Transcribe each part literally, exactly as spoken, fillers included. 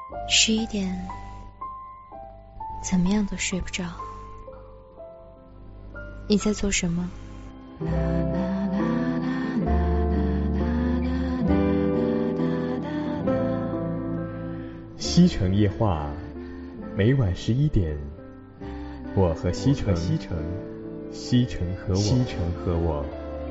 十一点，怎么样都睡不着。你在做什么？ 西城夜话，每晚十一点，我和西城，西城，西城和我，西城和我。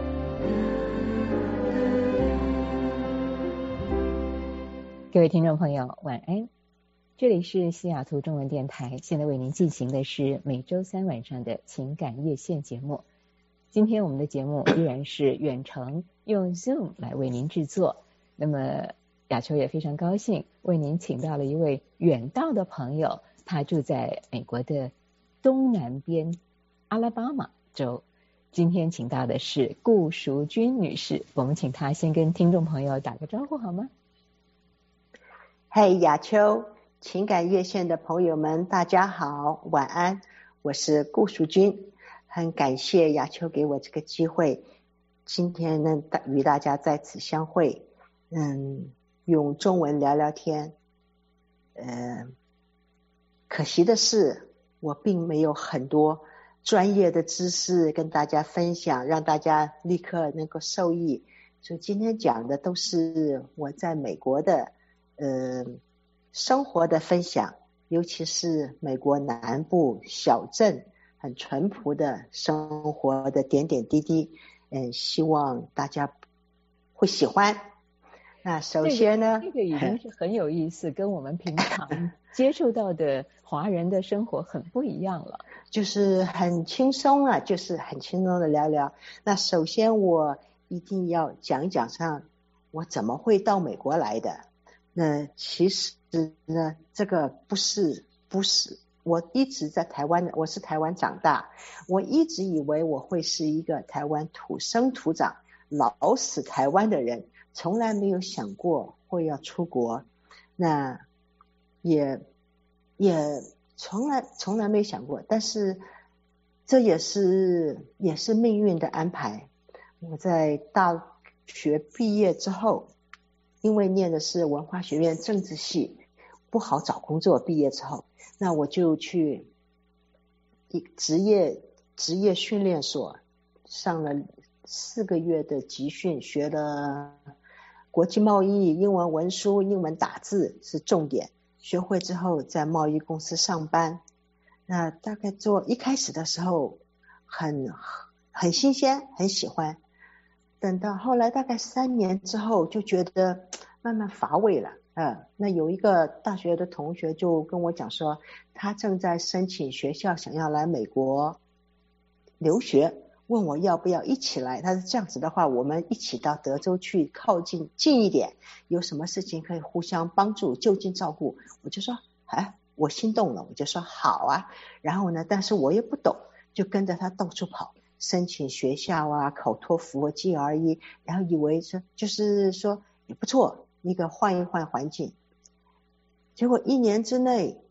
各位听众朋友，晚安。这里是西雅图中文电台，现在为您进行的是每周三晚上的情感夜线节目。今天我们的节目依然是远程用 Zoom 来为您制作。那么雅秋也非常高兴为您请到了一位远道的朋友，他住在美国的东南边阿拉巴马州。今天请到的是顾淑君女士，我们请她先跟听众朋友打个招呼好吗？ 嘿、hey, 雅秋，情感夜线的朋友们大家好，晚安，我是顾淑君，很感谢雅秋给我这个机会，今天能与大家在此相会，嗯，用中文聊聊天。呃，可惜的是我并没有很多专业的知识跟大家分享，让大家立刻能够受益，所以今天讲的都是我在美国的呃，生活的分享，尤其是美国南部小镇很淳朴的生活的点点滴滴，嗯，希望大家会喜欢。那首先呢， 这个、这个已经是很有意思，跟我们平常接触到的华人的生活很不一样了。 就是很轻松啊，就是很轻松的聊聊。那首先我一定要讲一讲上我怎么会到美国来的。那其实呢，这个不是不是，我一直在台湾，我是台湾长大，我一直以为我会是一个台湾土生土长、老死台湾的人，从来没有想过会要出国，那也也从来从来没想过，但是这也是也是命运的安排。我在大学毕业之后，因为念的是文化学院政治系，不好找工作，毕业之后，那我就去职业职业训练所上了四个月的集训，学了国际贸易、英文文书、英文打字是重点，学会之后在贸易公司上班。那大概做一开始的时候很很新鲜，很喜欢，等到后来大概三年之后就觉得慢慢乏味了。呃，那有一个大学的同学就跟我讲说，他正在申请学校，想要来美国留学，问我要不要一起来。他是这样子的话，我们一起到德州去靠近近一点，有什么事情可以互相帮助，就近照顾。我就说哎，我心动了，我就说好啊。然后呢，但是我也不懂，就跟着他到处跑，申请学校啊，考托福、G R E， 然后以为说就是说也不错，一个换一换环境。结果一年之内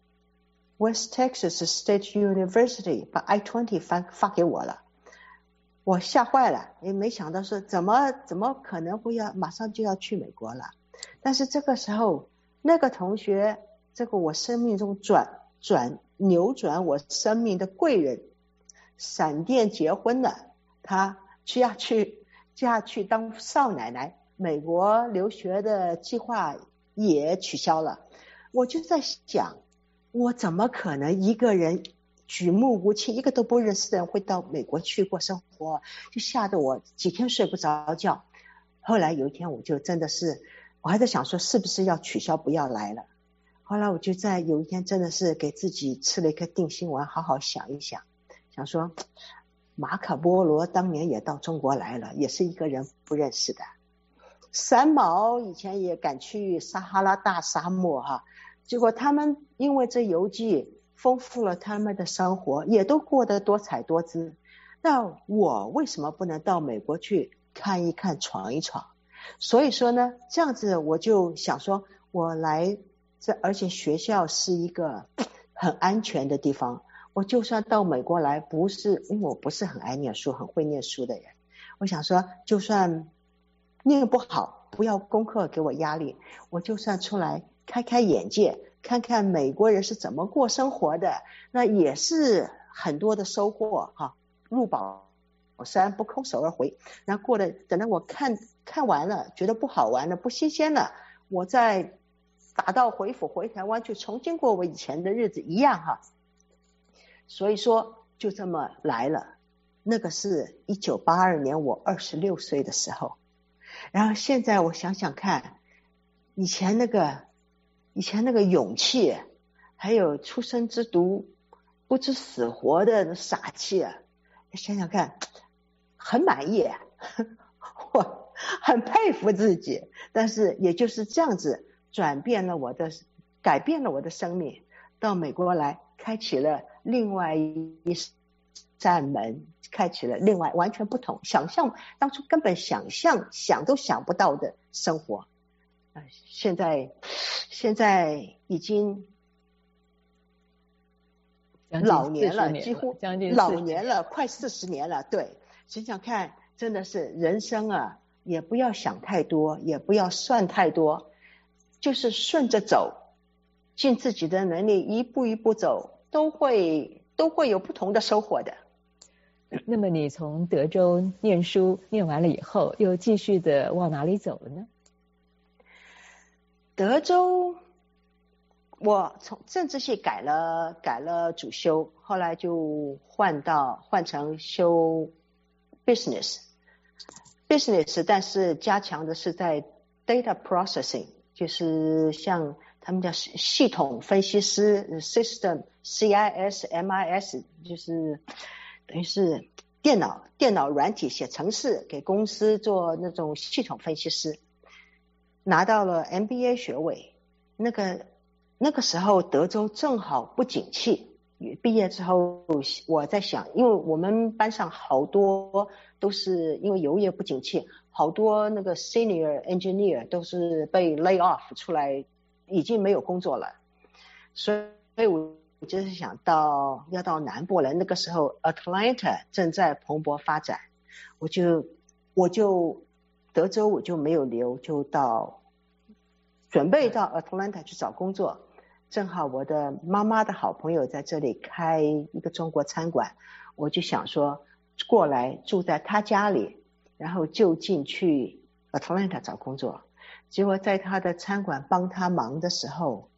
West Texas State University 把 I 二十 发发给我了，我吓坏了，也没想到说怎么怎么可能会要马上就要去美国了。但是这个时候那个同学，这个我生命中转转扭转我生命的贵人，闪电结婚了，他去要去嫁去当少奶奶，美国留学的计划也取消了。我就在想，我怎么可能一个人举目无亲，一个都不认识的人会到美国去过生活，就吓得我几天睡不着觉。后来有一天我就真的是，我还在想说是不是要取消不要来了。后来我就在有一天真的是给自己吃了一颗定心丸，好好想一想，想说马可波罗当年也到中国来了，也是一个人不认识的。三毛以前也敢去撒哈拉大沙漠哈，结果他们因为这游记丰富了他们的生活，也都过得多彩多姿。那我为什么不能到美国去看一看、闯一闯？所以说呢，这样子我就想说，我来这，而且学校是一个很安全的地方。我就算到美国来，不是因为我不是很爱念书、很会念书的人，我想说，就算念不好，不要功课给我压力，我就算出来开开眼界， 看看美国人是怎么过生活的，那也是很多的收获哈。入宝山不空手而回，然后过了，等到我看看完了，觉得不好玩了，不新鲜了，我再打道回府回台湾去重新过我以前的日子一样哈。所以说就这么来了。那个是一九八二年我二十六岁的时候，然后现在我想想看，以前那个以前那个勇气，还有出生之犊不知死活的傻气啊，想想看很满意，我很佩服自己。但是也就是这样子转变了我的改变了我的生命，到美国来开启了另外一扇门，开启了另外完全不同，想象当初根本想象想都想不到的生活。呃、现在现在已经老年了， 年几乎将近老年了，快四十年了。对，想想看，真的是人生啊，也不要想太多，也不要算太多，就是顺着走，尽自己的能力，一步一步走，都会都会有不同的收获的。 那么你从德州念书念完了以后，又继续的往哪里走了呢？ 德州，我从政治系改了改了主修，后来就换到换成修 business business， 但是加强的是在 data processing， 就是像他们叫系统分析师 system C I S M I S， 就是等于是电脑电脑软体写程式给公司做那种系统分析师，拿到了 M B A 学位。那个那个时候德州正好不景气，毕业之后我在想，因为我们班上好多都是因为油业不景气，好多那个 senior engineer 都是被 lay off 出来，已经没有工作了，所以我我就是想到要到南部了。那个时候 Atlanta 正在蓬勃发展，我就我就德州我就没有留，就到准备到 Atlanta 去找工作。正好我的妈妈的好朋友在这里开一个中国餐馆，我就想说过来住在他家里，然后就近去 Atlanta 找工作。结果在他的餐馆帮他忙的时候，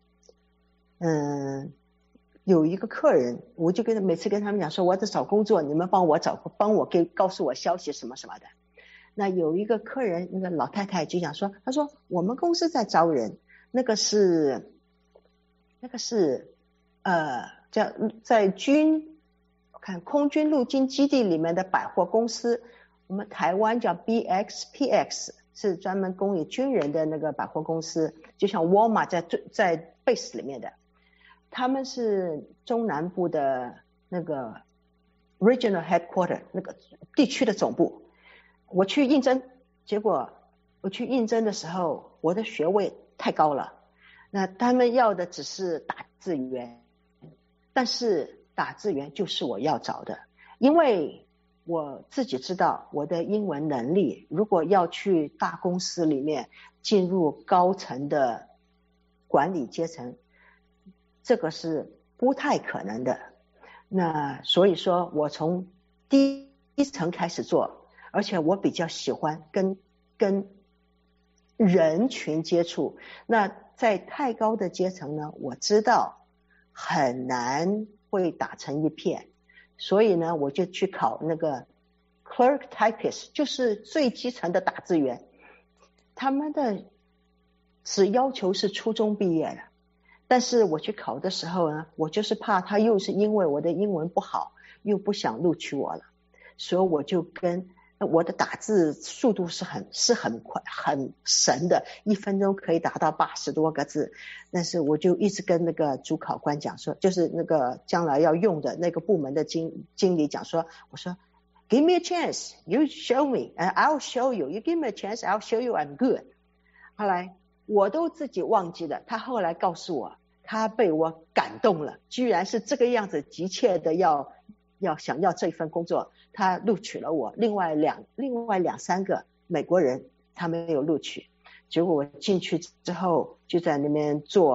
嗯，有一个客人，我就跟每次跟他们讲说我在找工作，你们帮我找，帮我给告诉我消息什么什么的。那有一个客人，那个老太太就讲说，她说我们公司在招人，那个是那个是呃叫在军我看空军陆军基地里面的百货公司，我们台湾叫 B X P X， 是专门供应军人的那个百货公司，就像 Walmart 在在 base 里面的。他们是中南部的那个 regional headquarter， 那个地区的总部。我去应征，结果我去应征的时候，我的学位太高了，那他们要的只是打字员，但是打字员就是我要找的，因为我自己知道我的英文能力，如果要去大公司里面进入高层的管理阶层，这个是不太可能的。那所以说我从第一层开始做，而且我比较喜欢跟跟人群接触。那在太高的阶层呢，我知道很难会打成一片，所以呢我就去考那个 clerk typist， 就是最基层的打字员，他们的只要求是初中毕业的。但是我去考的时候呢，我就是怕他又是因为我的英文不好又不想录取我了，所以我就跟我的打字速度是很是很快很神的，一分钟可以打到八十多个字。但是我就一直跟那个主考官讲说，就是那个将来要用的那个部门的经经理讲说，我说 Give me a chance, you show me and I'll show you. You give me a chance, I'll show you I'm good. 后来我都自己忘记了，他后来告诉我他被我感动了，居然是这个样子急切的要要想要这份工作，他录取了我。另外两另外两三个美国人他没有录取，结果我进去之后就在那边做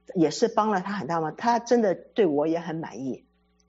也是帮了他很大忙，他真的对我也很满意。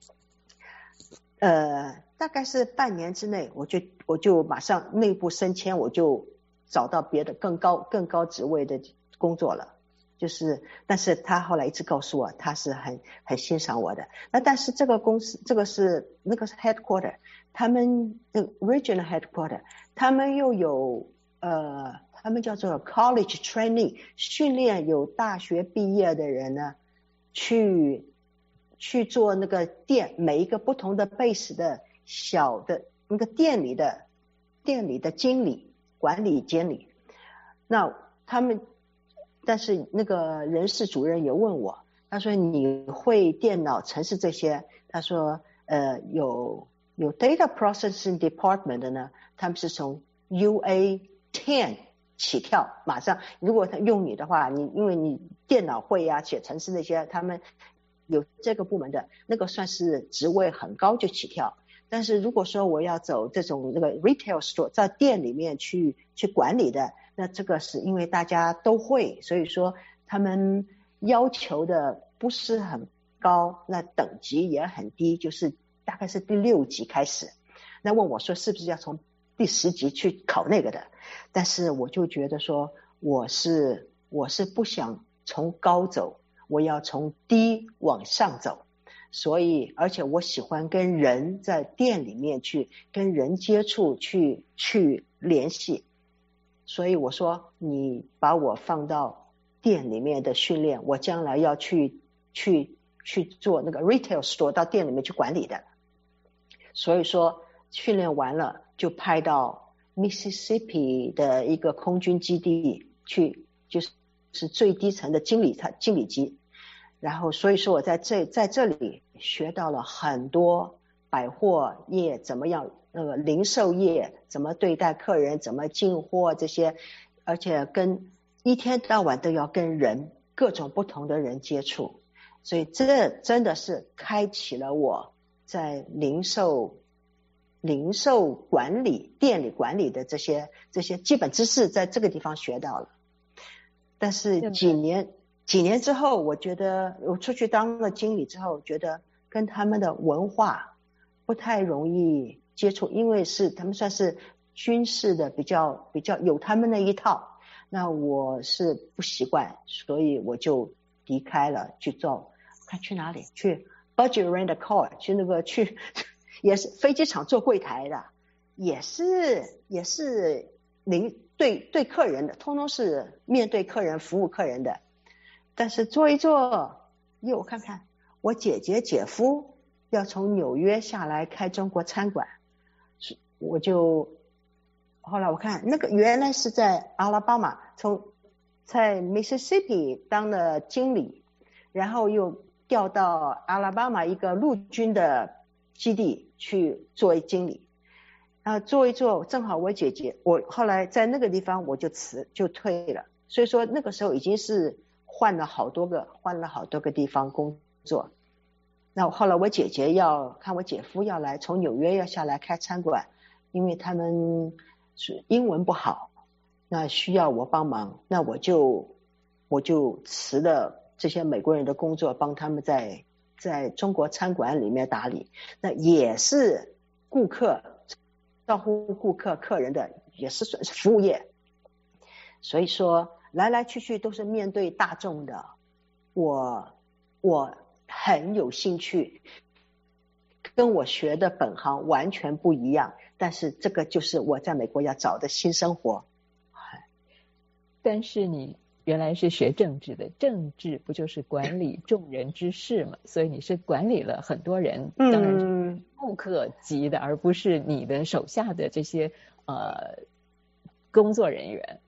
呃，大概是半年之内，我就我就马上内部升迁，我就找到别的更高更高职位的工作了。就是，但是他后来一直告诉我，他是很很欣赏我的。那但是这个公司，这个是那个是 headquarter， 他们的 regional headquarter， 他们又有呃，他们叫做 college training， 训练有大学毕业的人呢，去去做那个店，每一个不同的 base 的小的那个店里的店里的经理、管理经理，那他们。但是那个人事主任也问我，他说你会电脑程式这些？他说呃有有 data processing department 的呢，他们是从 U A 十 起跳，马上如果他用你的话，你因为你电脑会啊写程式那些，他们有这个部门的那个算是职位很高就起跳。但是如果说我要走这种那个 retail store 在店里面去去管理的，那这个是因为大家都会，所以说他们要求的不是很高，那等级也很低，就是大概是第六级开始。那问我说是不是要从第十级去考那个的？但是我就觉得说我是我是不想从高走，我要从低往上走。所以而且我喜欢跟人在店里面去跟人接触，去去联系。所以我说你把我放到店里面的训练，我将来要去去去做那个 retail store 到店里面去管理的。所以说训练完了就派到 Mississippi 的一个空军基地去，就是是最低层的经理经理级。然后所以说我在这在这里学到了很多百货业怎么样，那个零售业怎么对待客人，怎么进货这些，而且跟一天到晚都要跟人各种不同的人接触，所以这真的是开启了我在零售零售管理店里管理的这些这些基本知识，在这个地方学到了。但是几年几年之后，我觉得我出去当了经理之后，觉得跟他们的文化不太容易接触，因为是他们算是军事的，比较比较有他们那一套，那我是不习惯，所以我就离开了，去做看去哪里去 budget rent a car， 去那个去也是飞机场做柜台的，也是也是零对对客人的，通通是面对客人服务客人的。但是做一做，因为我看看我姐姐姐夫要从纽约下来开中国餐馆，我就后来我看那个原来是在阿拉巴马，从在 Mississippi 当了经理，然后又调到阿拉巴马一个陆军的基地去做经理，啊，做一做正好我姐姐，我后来在那个地方我就辞就退了，所以说那个时候已经是换了好多个换了好多个地方工作。那后来我姐姐要看我姐夫要来从纽约要下来开餐馆，因为他们是英文不好，那需要我帮忙，那我就我就辞了这些美国人的工作，帮他们在在中国餐馆里面打理，那也是顾客照顾顾客客人的，也是算是服务业。所以说来来去去都是面对大众的，我我很有兴趣，跟我学的本行完全不一样，但是这个就是我在美国要找的新生活。 但是你原来是学政治的，政治不就是管理众人之事嘛？所以你是管理了很多人，当然是顾客级的，而不是你的手下的这些呃工作人员。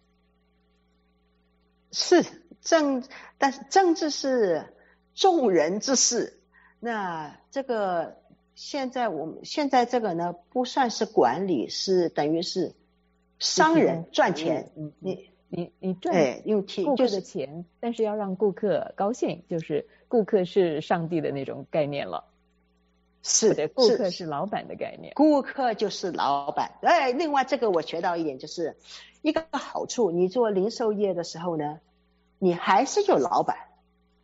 是政，但是政治是众人之事。那这个现在我们现在这个呢，不算是管理，是等于是商人赚钱。 嗯，你你你赚用顾客的钱，就是，但是要让顾客高兴，就是顾客是上帝的那种概念了。 是的，顾客是老板的概念。 顾客就是老板。哎，另外这个我学到一点，就是一个好处，你做零售业的时候呢，你还是有老板，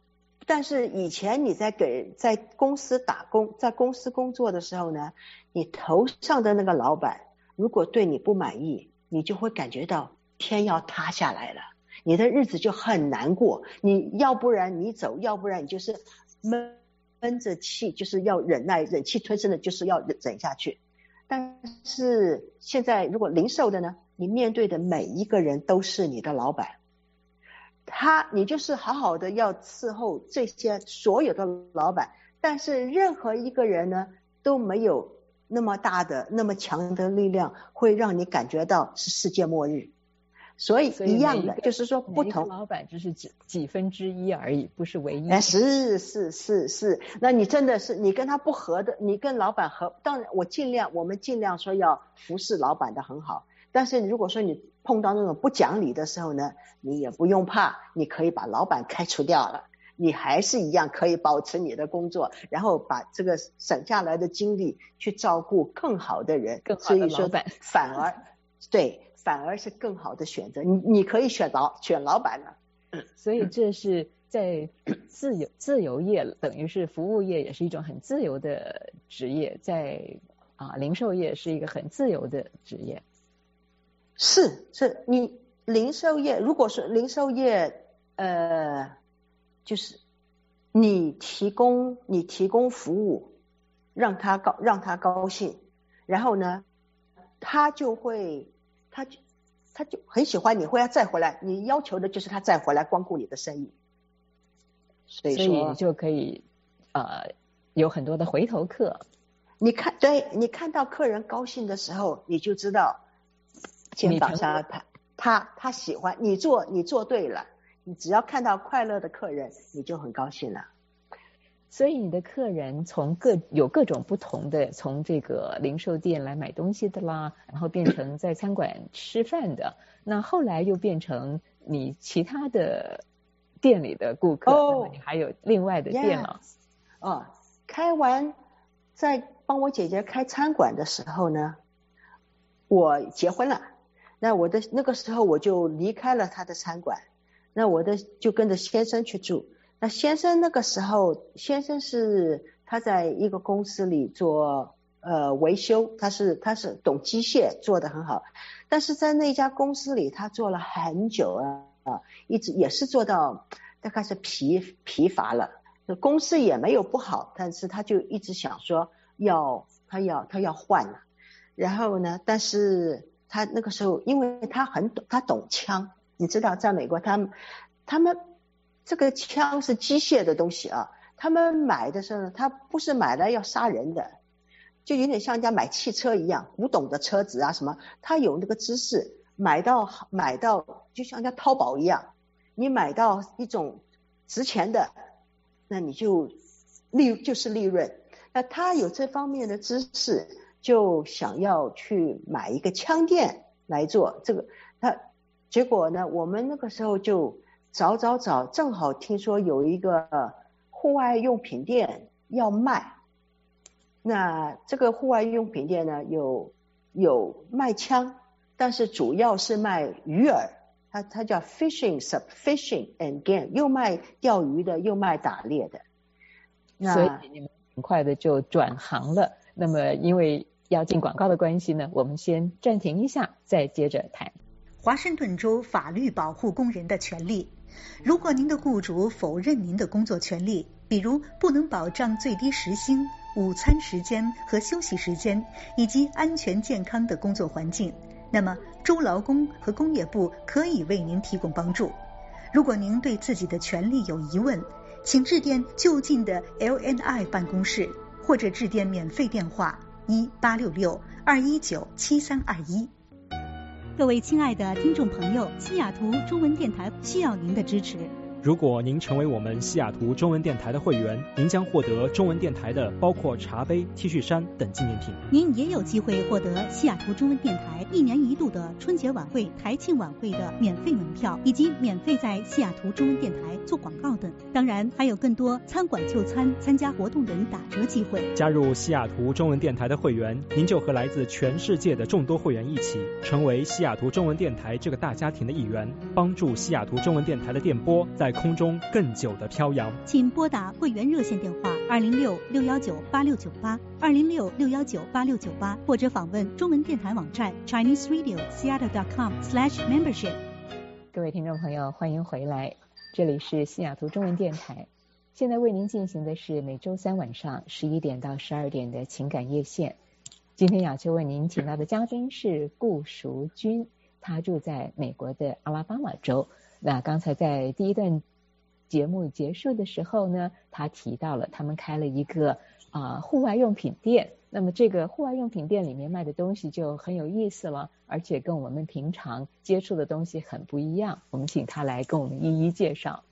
但是以前你在给在公司打工，在公司工作的时候呢，你头上的那个老板如果对你不满意，你就会感觉到天要塌下来了，你的日子就很难过。你要不然你走，要不然你就是闷闷着气，就是要忍耐，忍气吞声的，就是要忍下去。但是现在如果零售的呢，你面对的每一个人都是你的老板，他你就是好好的要伺候这些所有的老板，但是任何一个人呢都没有那么大的那么强的力量会让你感觉到是世界末日。所以一样的，就是说不同老板只是几几分之一而已，不是唯一。 哎，是是是是，那你真的是你跟他不合的，你跟老板合，当然我尽量我们尽量说要服侍老板的很好，但是如果说你碰到那种不讲理的时候呢，你也不用怕，你可以把老板开除掉了，你还是一样可以保持你的工作，然后把这个省下来的精力去照顾更好的人， 更好的老板， 所以说反而对。反而是更好的选择，你你可以选老选老板了。 所以这是在自由自由业，等于是服务业也是一种很自由的职业，在啊零售业是一个很自由的职业。 是是，你零售业如果是零售业，呃，就是你提供你提供服务，让他高让他高兴，然后呢，他就会。他就他就很喜欢你，会要再回来，你要求的就是他再回来光顾你的生意，所以说所以你就可以呃有很多的回头客。 你看，对，你看到客人高兴的时候，你就知道肩膀上他他他喜欢你做，你做对了，你只要看到快乐的客人，你就很高兴了。 所以你的客人从各有各种不同的，从这个零售店来买东西的啦，然后变成在餐馆吃饭的，那后来又变成你其他的店里的顾客， 哦， 你还有另外的店了。 Yeah. 哦，开完在帮我姐姐开餐馆的时候呢，我结婚了，那我的那个时候我就离开了他的餐馆，那我的就跟着先生去住。那先生那个时候，先生是他在一个公司里做呃维修，他是他是懂机械，做得很好，但是在那家公司里他做了很久啊，啊一直也是做到大概是疲疲乏了，公司也没有不好，但是他就一直想说要他要他要换了，然后呢，但是他那个时候因为他很懂他懂枪，你知道在美国他们他们。这个枪是机械的东西啊，他们买的时候呢，他不是买来要杀人的，就有点像人家买汽车一样，古董的车子啊什么，他有那个知识，买到买到就像人家淘宝一样，你买到一种值钱的，那你就利就是利润。那他有这方面的知识，就想要去买一个枪店来做这个，他结果呢，我们那个时候就。找找找，正好听说有一个户外用品店要卖，那这个户外用品店呢，有有卖枪，但是主要是卖鱼饵，它它叫 fishing sub fishing and game， 又卖钓鱼的，又卖打猎的。那所以你们很快的就转行了。那么因为要进广告的关系呢，我们先暂停一下，再接着谈。 华盛顿州法律保护工人的权利。如果您的雇主否认您的工作权利，比如不能保障最低时薪、午餐时间和休息时间，以及安全健康的工作环境，那么州劳工和工业部可以为您提供帮助。如果您对自己的权利有疑问，请致电就近的 L N I 办公室，或者致电免费电话一八六六二一九七三二一。各位亲爱的听众朋友，西雅图中文电台需要您的支持。 如果您成为我们西雅图中文电台的会员，您将获得中文电台的包括茶杯、T 恤衫等纪念品。 您也有机会获得西雅图中文电台一年一度的春节晚会、台庆晚会的免费门票，以及免费在西雅图中文电台做广告等。当然，还有更多餐馆就餐、参加活动等打折机会。 加入西雅图中文电台的会员，您就和来自全世界的众多会员一起，成为西雅图中文电台这个大家庭的一员，帮助西雅图中文电台的电波在在空中更久的飘扬。 请拨打会员热线电话二零六六幺九八六九八二零六六幺九八六九八，或者访问中文电台网站 chinese radio seattle dot com slash membership。 各位听众朋友，欢迎回来，这里是西雅图中文电台。现在为您进行的是每周三晚上十一点到十二点的情感夜线。今天雅秋为您请到的嘉宾是顾淑君，他住在美国的阿拉巴马州。那刚才在第一段节目结束的时候呢，他提到了他们开了一个啊、呃、户外用品店。那么这个户外用品店里面卖的东西就很有意思了，而且跟我们平常接触的东西很不一样。我们请他来跟我们一一介绍。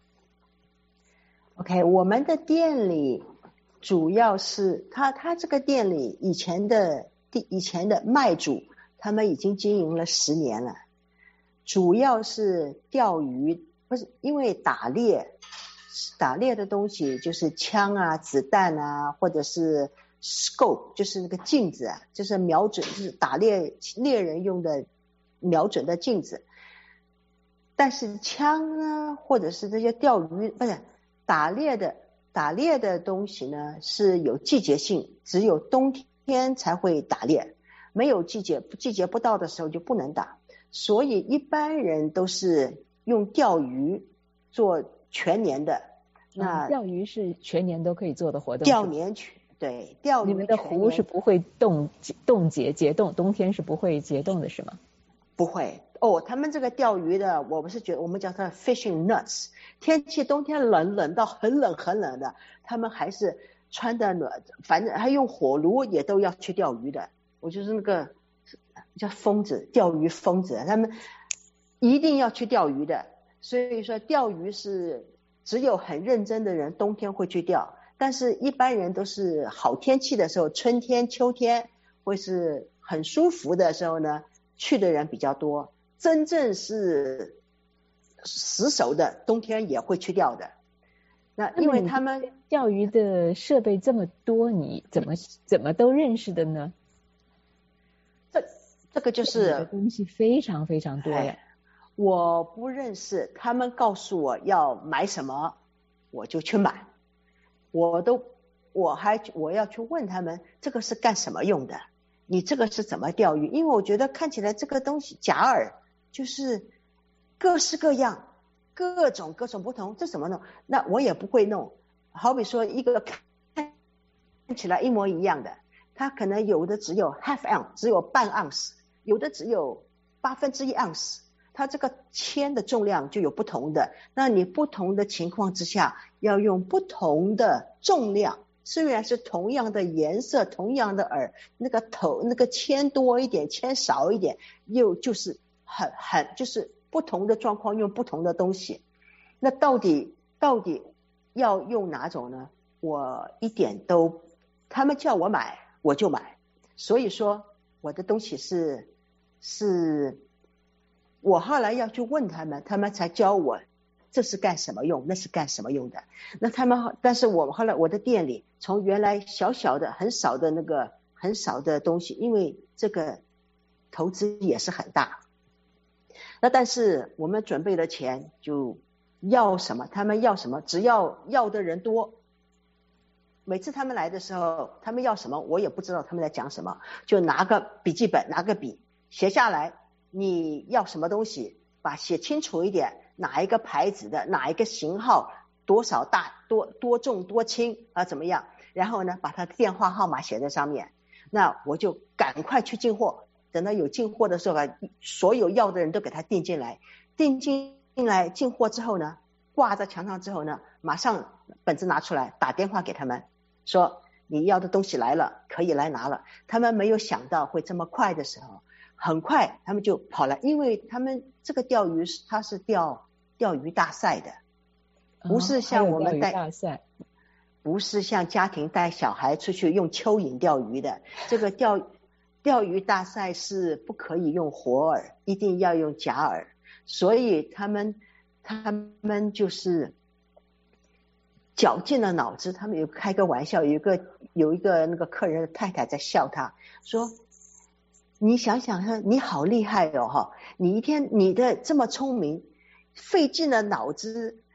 OK， 我们的店里主要是他他这个店里以前的以前的卖主，他们已经经营了十年了，主要是钓鱼，不是因为打猎，打猎的东西就是枪啊、子弹啊，或者是 scope， 就是那个镜子啊，就是瞄准，就是打猎猎人用的瞄准的镜子。但是枪呢，或者是这些钓鱼不是。打猎的打猎的东西呢是有季节性，只有冬天才会打猎，没有季节季节不到的时候就不能打，所以一般人都是用钓鱼做全年的。那、 嗯、钓鱼是全年都可以做的活动。 钓年全对钓鱼， 你们的湖是不会冻冻结结冻，冬天是不会结冻的是吗？ 不会哦，他们这个钓鱼的，我们是觉得我们叫它 fishing nuts。天气冬天冷冷到很冷很冷的，他们还是穿的暖，反正还用火炉也都要去钓鱼的。我就是那个叫疯子，钓鱼疯子，他们一定要去钓鱼的。所以说钓鱼是只有很认真的人冬天会去钓，但是一般人都是好天气的时候，春天秋天会是很舒服的时候呢，去的人比较多。真正是死守的冬天也会去钓的。那因为他们钓鱼的设备这么多，你怎么怎么都认识的呢？ 这这个就是这东西非常非常多呀。 我不认识，他们告诉我要买什么，我就去买。我都我还我要去问他们这个是干什么用的，你这个是怎么钓鱼？因为我觉得看起来这个东西假饵就是各式各样，各种各种不同，这怎么弄？那我也不会弄。好比说一个看起来一模一样的，它可能有的只有 half ounce， 只有半盎司，有的只有八分之一盎司，它这个铅的重量就有不同的。那你不同的情况之下，要用不同的重量。虽然是同样的颜色，同样的饵，那个头那个铅多一点，铅少一点，又就是很很就是不同的状况用不同的东西。那到底到底要用哪种呢？我一点都，他们叫我买我就买。所以说我的东西是是，我后来要去问他们，他们才教我这是干什么用，那是干什么用的。那他们，但是我后来我的店里从原来小小的很少的那个很少的东西，因为这个投资也是很大。那但是我们准备的钱就要什么他们要什么，只要要的人多。每次他们来的时候，他们要什么我也不知道他们在讲什么，就拿个笔记本拿个笔写下来，你要什么东西把写清楚一点，哪一个牌子的哪一个型号，多少大多多重多轻啊怎么样，然后呢把他的电话号码写在上面，那我就赶快去进货。等到有进货的时候啊，所有要的人都给他订进来，订进来进货之后呢，挂在墙上之后呢，马上本子拿出来打电话给他们说你要的东西来了，可以来拿了。他们没有想到会这么快的时候，很快他们就跑来，因为他们这个钓鱼它是钓钓鱼大赛的，不是像我们带、 哦、大赛， 不是像家庭带小孩出去用蚯蚓钓鱼的。这个钓钓鱼大赛是不可以用活饵，一定要用假饵，所以他们他们就是绞尽了脑汁。他们有开个玩笑，有一个有一个那个客人的太太在笑他，说你想想看，你好厉害哦哈！你一天你的这么聪明，费尽了脑子，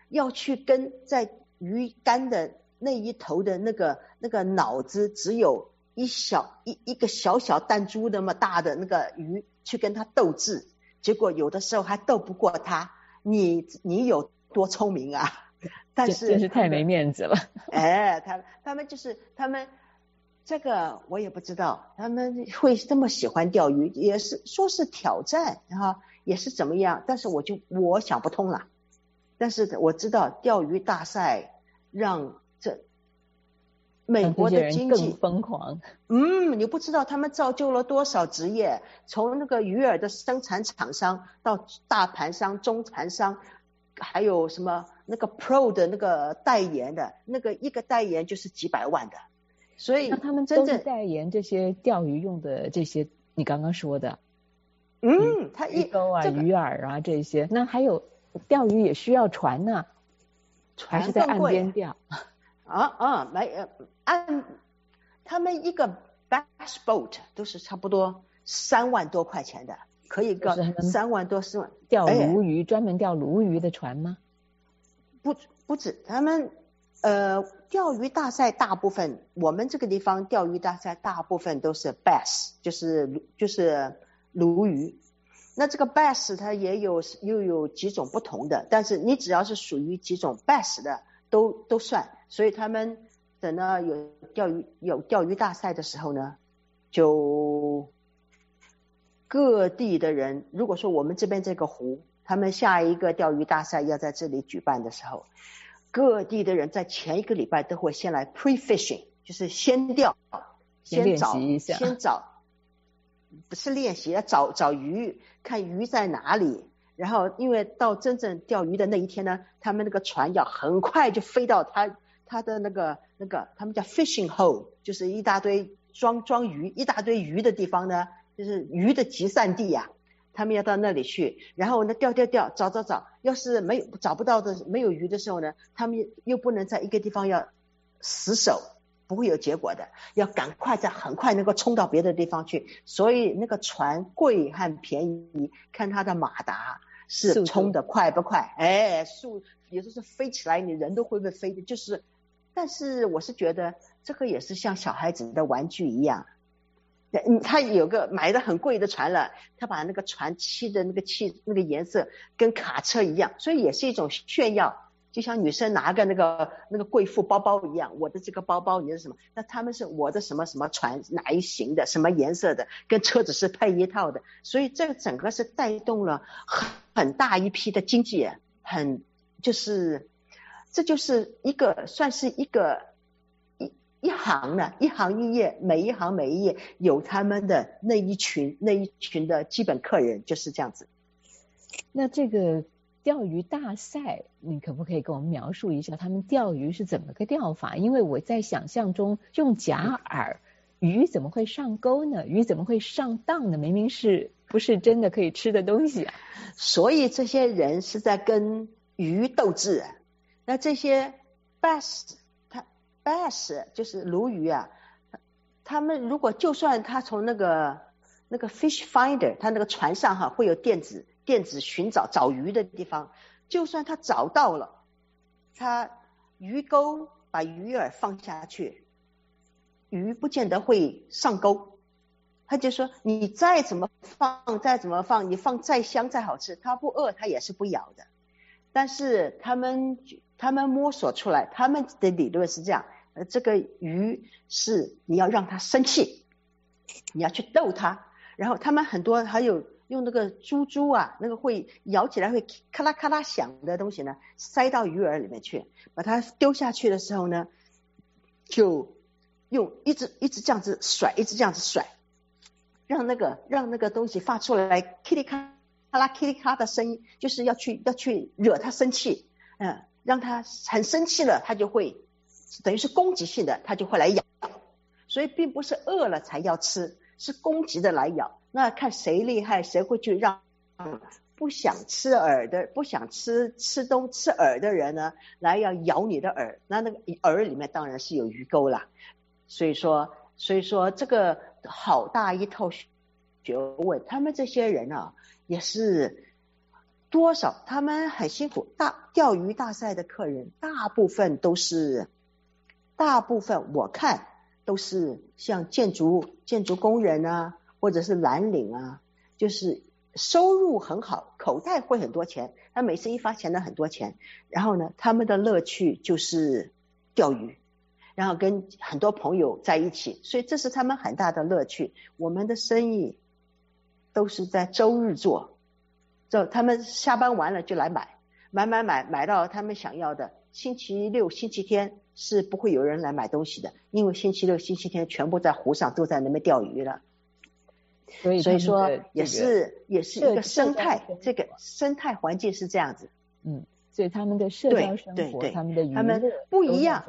要去跟在鱼竿的那一头的那个那个脑子只有一小一一个小小弹珠那么大的那个鱼去跟他斗智，结果有的时候还斗不过他，你你有多聪明啊？但是真是太没面子了。 哎，他他们就是他们这个我也不知道，他们会这么喜欢钓鱼，也是说是挑战啊，也是怎么样，但是我就我想不通了。但是我知道钓鱼大赛让这美国的经济更疯狂。 嗯，你不知道他们造就了多少职业，从那个鱼饵的生产厂商到大盘商、中盘商，还有什么那个 Pro 的那个代言的，那个一个代言就是几百万的。所以那他们都是代言这些钓鱼用的这些你刚刚说的， 嗯，他鱼钩啊、 这个、 鱼饵啊这些。那还有钓鱼也需要船呢、啊， 船还是在岸边钓？ 啊啊，没呃，岸他们一个 bass boat 都是差不多三万多块钱的，可以个三万多四万。 钓鲈鱼、哎、专门钓鲈鱼的船吗？ 不不止，他们呃钓鱼大赛大部分，我们这个地方钓鱼大赛大部分都是 bass， 就是就是鲈鱼。那这个 bass 它也有又有几种不同的，但是你只要是属于几种 bass 的都都算。所以他们等到有钓鱼有钓鱼大赛的时候呢，就各地的人，如果说我们这边这个湖，他们下一个钓鱼大赛要在这里举办的时候，各地的人在前一个礼拜都会先来 pre-fishing， 就是先钓， 先找练习一下， 先找，不是练习，要找找鱼，看鱼在哪里。然后因为到真正钓鱼的那一天呢，他们那个船要很快就飞到他他的那个那个他们叫 fishing hole， 就是一大堆装装鱼一大堆鱼的地方呢，就是鱼的集散地呀、啊。他们要到那里去，然后呢钓钓钓找找找，要是没有找不到的没有鱼的时候呢，他们又不能在一个地方要死守，不会有结果的，要赶快在很快能够冲到别的地方去。所以那个船贵和便宜看它的马达是冲得快不快，哎，速也就是飞起来你人都会不会飞的，就是但是我是觉得这个也是像小孩子的玩具一样，他有个买的很贵的船了，他把那个船漆的那个漆那个颜色跟卡车一样，所以也是一种炫耀，就像女生拿个那个那个贵妇包包一样，我的这个包包你是什么，那他们是我的什么什么船哪一型的什么颜色的，跟车子是配一套的，所以这个整个是带动了很很大一批的经济，很就是这就是一个算是一个一一行呢，一行一业，每一行每一业有他们的那一群那一群的基本客人，就是这样子。 那这个钓鱼大赛，你可不可以跟我们描述一下他们钓鱼是怎么个钓法？因为我在想象中用假饵，鱼怎么会上钩呢？鱼怎么会上当呢？明明是不是真的可以吃的东西啊？ 所以这些人是在跟鱼斗智。那这些 bass， 他 bass 就是鲈鱼啊，他们如果就算他从那个那个 fish finder， 他那个船上哈会有电子电子寻找找鱼的地方，就算他找到了，他鱼钩把鱼饵放下去，鱼不见得会上钩。他就说你再怎么放再怎么放，你放再香再好吃，他不饿他也是不咬的。但是他们他们摸索出来，他们的理论是这样，呃，这个鱼是你要让它生气，你要去逗它，然后他们很多还有用那个珠珠啊，那个会咬起来会咔啦咔啦响的东西呢，塞到鱼饵里面去，把它丢下去的时候呢，就用一直一直这样子甩，一直这样子甩，让那个让那个东西发出来噼里咔咔啦噼里咔啦的声音，就是要去要去惹他生气，嗯，让他很生气了，他就会等于是攻击性的，他就会来咬，所以并不是饿了才要吃，是攻击的来咬。那看谁厉害，谁会去让不想吃饵的、不想吃吃东吃饵的人呢，来要咬你的饵。那那个饵里面当然是有鱼钩啦。所以说，所以说这个好大一套学问，他们这些人啊，也是多少他们很辛苦，大钓鱼大赛的客人大部分都是，大部分我看都是像建筑建筑工人啊，或者是蓝领啊，就是收入很好，口袋会很多钱，他每次一发钱呢很多钱，然后呢他们的乐趣就是钓鱼，然后跟很多朋友在一起，所以这是他们很大的乐趣。我们的生意都是在周日做，就他们下班完了就来买买买买买到他们想要的。星期六星期天是不会有人来买东西的，因为星期六星期天全部在湖上都在那边钓鱼了。 所以所以说也是也是一个生态，这个生态环境是这样子。 嗯，所以他们的社交生活， 对对对， 他们的娱乐他们不一样。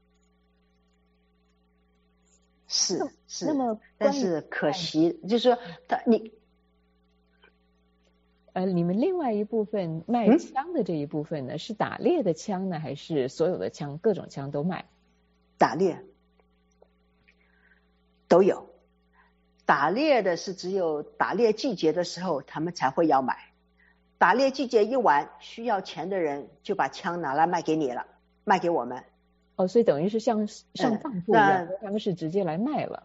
是是， 那么但是可惜就是说他你呃，你们另外一部分卖枪的这一部分呢，嗯、是打猎的枪呢，还是所有的枪，各种枪都卖？ 打猎都有，打猎的是只有打猎季节的时候他们才会要买，打猎季节一完，需要钱的人就把枪拿来卖给你了，卖给我们。 哦，所以等于是像上当铺一样，嗯、他们是直接来卖了。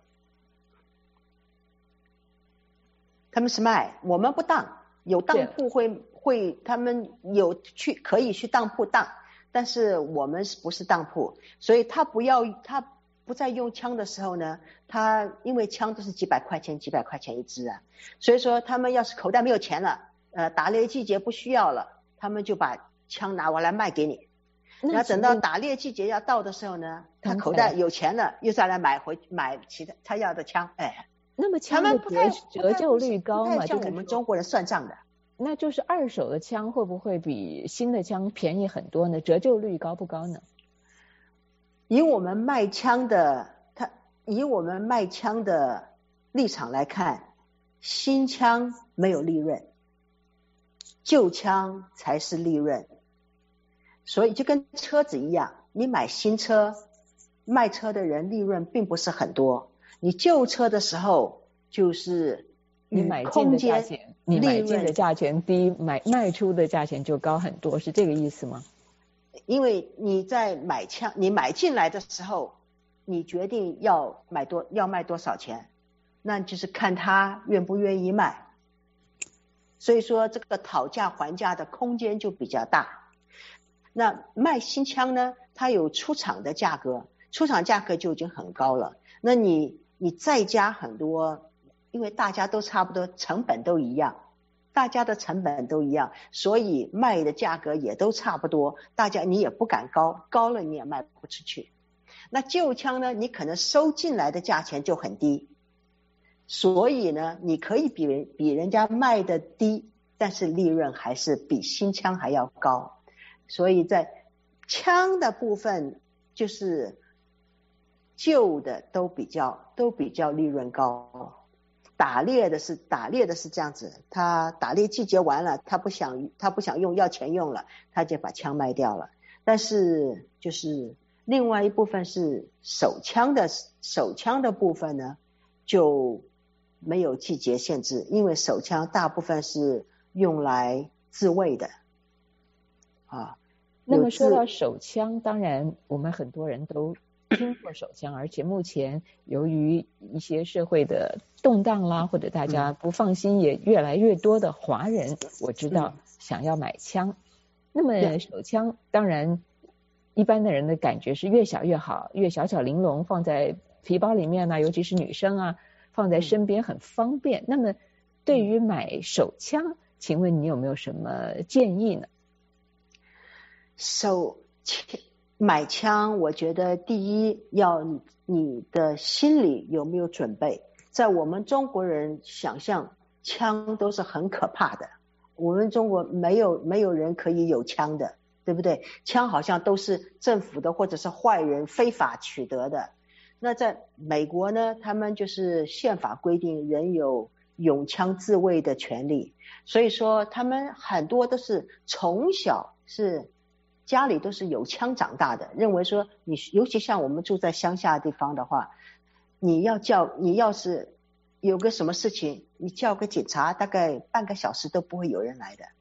他们是卖，我们不当，有当铺会会，他们有去可以去当铺当，但是我们是不是当铺？所以他不要他不再用枪的时候呢，他因为枪都是几百块钱几百块钱一支啊，所以说他们要是口袋没有钱了，呃，打猎季节不需要了，他们就把枪拿过来卖给你。然后等到打猎季节要到的时候呢，他口袋有钱了，又再来买回买其他他要的枪，哎。 那么枪的折折旧率高嘛？ 像我们中国人算账的。 那就是二手的枪会不会比新的枪便宜很多呢？折旧率高不高呢？ 以我们卖枪的，他以我们卖枪的立场来看，新枪没有利润，旧枪才是利润。所以就跟车子一样，你买新车，卖车的人利润并不是很多。你旧车的时候，就是你买进的价钱，你买进的价钱低，买卖出的价钱就高很多，是这个意思吗？ 因为你在买枪，你买进来的时候，你决定要买多要卖多少钱，那就是看他愿不愿意卖。所以说这个讨价还价的空间就比较大。那卖新枪呢，它有出厂的价格，出厂价格就已经很高了。那你你再加很多，因为大家都差不多，成本都一样，大家的成本都一样，所以卖的价格也都差不多，大家你也不敢高，高了你也卖不出去。那旧枪呢，你可能收进来的价钱就很低，所以呢，你可以比人比人家卖的低，但是利润还是比新枪还要高。所以在枪的部分，就是旧的都比较都比较利润高。打猎的是打猎的是这样子，他打猎季节完了，他不想他不想用，要钱用了，他就把枪卖掉了。但是就是另外一部分是手枪的手枪的部分呢，就没有季节限制，因为手枪大部分是用来自卫的啊。 那么说到手枪，当然我们很多人都听过手枪，而且目前由于一些社会的动荡啦，或者大家不放心，也越来越多的华人我知道想要买枪。那么手枪当然一般的人的感觉是越小越好，越小巧玲珑，放在皮包里面呢，尤其是女生啊，放在身边很方便。那么对于买手枪，请问你有没有什么建议呢？ 手买枪，我觉得第一要你你的心里有没有准备。在我们中国人想象枪都是很可怕的，我们中国没有没有人可以有枪的，对不对？枪好像都是政府的或者是坏人非法取得的。那在美国呢，他们就是宪法规定人有拥枪自卫的权利，所以说他们很多都是从小是家里都是有枪长大的，认为说你尤其像我们住在乡下的地方的话，你要叫你要是有个什么事情，你叫个警察大概半个小时都不会有人来的，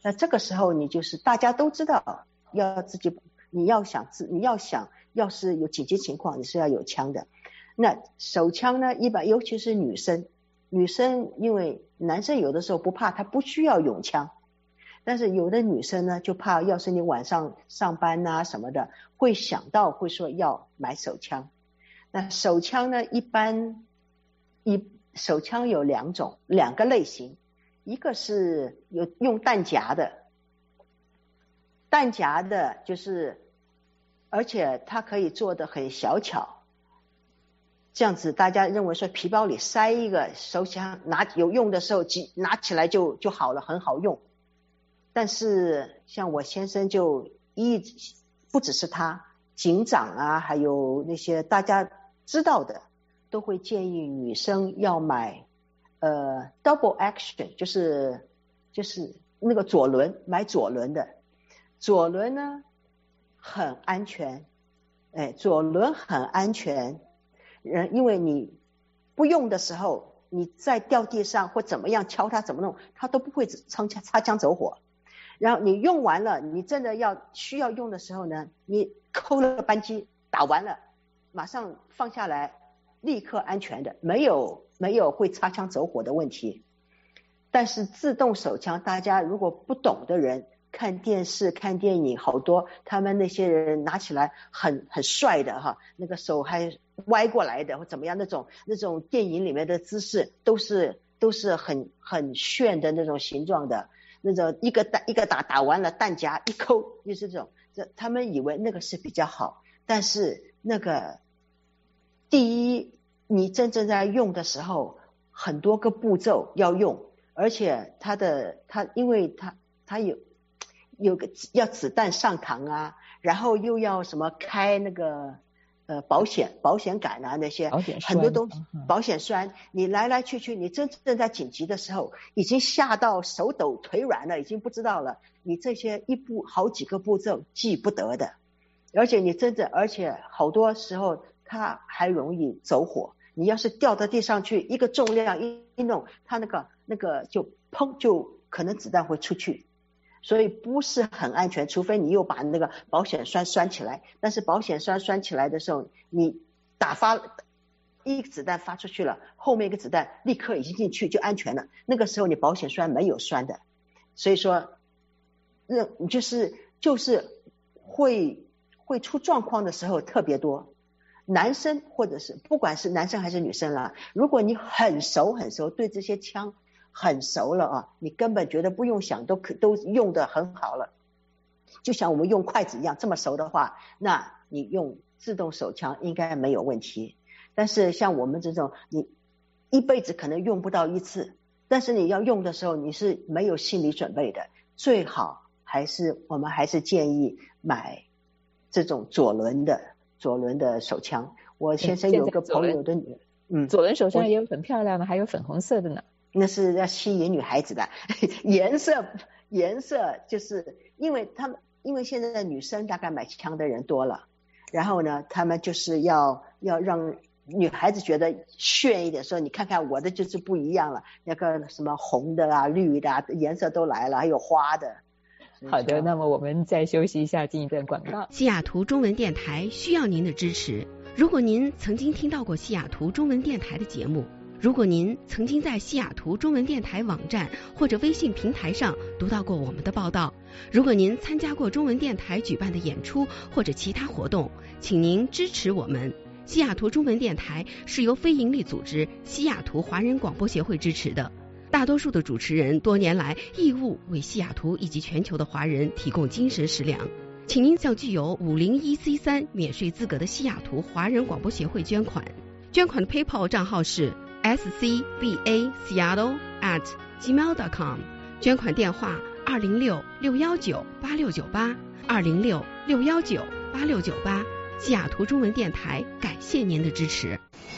那这个时候你就是大家都知道要自己，你要想自你要想要是有紧急情况你是要有枪的。那手枪呢，一般尤其是女生，女生因为男生有的时候不怕，他不需要拥枪，但是有的女生呢就怕，要是你晚上上班啊什么的，会想到会说要买手枪。那手枪呢，一般一手枪有两种两个类型，一个是有用弹夹的，弹夹的就是而且它可以做得很小巧，这样子大家认为说皮包里塞一个手枪，拿有用的时候拿起来就就好了，很好用。但是像我先生就一不只是他，警长啊还有那些大家知道的都会建议女生要买呃 double action， 就是就是那个左轮，买左轮的。左轮呢很安全，哎，左轮很安全，因为你不用的时候，你在掉地上或怎么样敲它怎么弄，它都不会擦擦枪走火。然后你用完了，你真的要需要用的时候呢，你扣了扳机打完了，马上放下来，立刻安全的，没有没有会擦枪走火的问题。但是自动手枪，大家如果不懂的人，看电视看电影好多，他们那些人拿起来很很帅的哈，那个手还歪过来的或怎么样，那种那种电影里面的姿势都是都是很很炫的那种形状的，那种一个打一个打打完了弹夹一扣，就是这种，这他们以为那个是比较好，但是那个第一你真正在用的时候很多个步骤要用，而且它的它因为它它有有个要子弹上膛啊，然后又要什么开那个呃保险保险杆啊，那些很多东西，保险栓，你来来去去，你真正在紧急的时候已经吓到手抖腿软了，已经不知道了，你这些一步好几个步骤记不得的，而且你真正而且好多时候它还容易走火，你要是掉到地上去，一个重量一一弄，它那个那个就砰就可能子弹会出去。所以不是很安全，除非你又把那个保险栓拴起来，但是保险栓拴起来的时候，你打发一个子弹发出去了，后面一个子弹立刻已经进去就安全了，那个时候你保险栓没有栓的，所以说那就是就是会会出状况的时候特别多。男生或者是不管是男生还是女生啦，如果你很熟很熟，对这些枪很熟了啊，你根本觉得不用想都可都用得很好了，就像我们用筷子一样，这么熟的话，那你用自动手枪应该没有问题。但是像我们这种你一辈子可能用不到一次，但是你要用的时候你是没有心理准备的，最好还是我们还是建议买这种左轮的左轮的手枪。我先生有个朋友的女嗯，左轮手枪也有很漂亮的，还有粉红色的呢， 那是要吸引女孩子的颜色颜色就是因为他们因为现在的女生大概买枪的人多了，然后呢他们就是要要让女孩子觉得炫一点，说你看看我的就是不一样了，那个什么红的啊绿的啊颜色都来了，还有花的。 好的，那么我们再休息一下，进一段广告。 西雅图中文电台需要您的支持。如果您曾经听到过西雅图中文电台的节目，如果您曾经在西雅图中文电台网站或者微信平台上读到过我们的报道，如果您参加过中文电台举办的演出或者其他活动，请您支持我们。西雅图中文电台是由非营利组织西雅图华人广播协会支持的，大多数的主持人多年来义务为西雅图以及全球的华人提供精神食粮，请您向具有五零一 C 三 免税资格的西雅图华人广播协会捐款。捐款的 PayPal 账号是 s c v a seattle at gmail dot com， 捐款电话二零六六一九八六九八二零六六一九八六九八。西雅图中文电台感谢您的支持。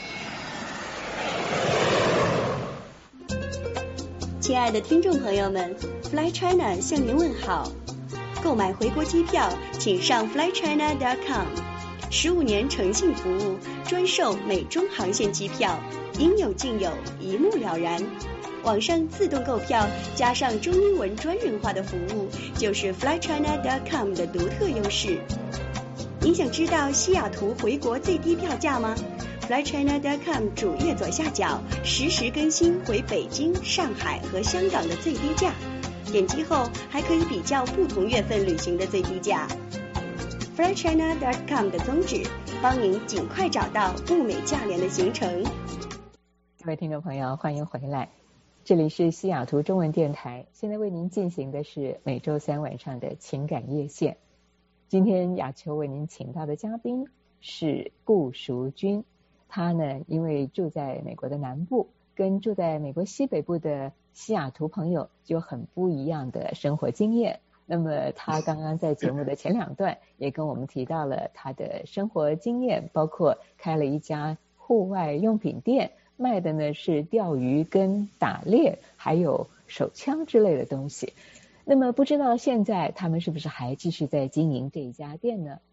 亲爱的听众朋友们， Fly China 向您问好。购买回国机票请上 fly china dot com， 十五年诚信服务，专售美中航线机票，应有尽有，一目了然。 网上自动购票加上中英文专人化的服务，就是 fly china dot com 的独特优势。您想知道西雅图回国最低票价吗？ fly china dot com 主页左下角实时更新回北京、上海和香港的最低价，点击后还可以比较不同月份旅行的最低价。fly china dot com 的宗旨，帮您尽快找到物美价廉的行程。 各位听众朋友，欢迎回来，这里是西雅图中文电台，现在为您进行的是每周三晚上的情感夜线。今天雅秋为您请到的嘉宾是顾淑君，他呢因为住在美国的南部，跟住在美国西北部的西雅图朋友有很不一样的生活经验。那么他刚刚在节目的前两段也跟我们提到了他的生活经验，包括开了一家户外用品店，卖的呢是钓鱼跟打猎还有手枪之类的东西。那么不知道现在他们是不是还继续在经营这一家店呢？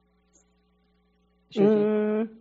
嗯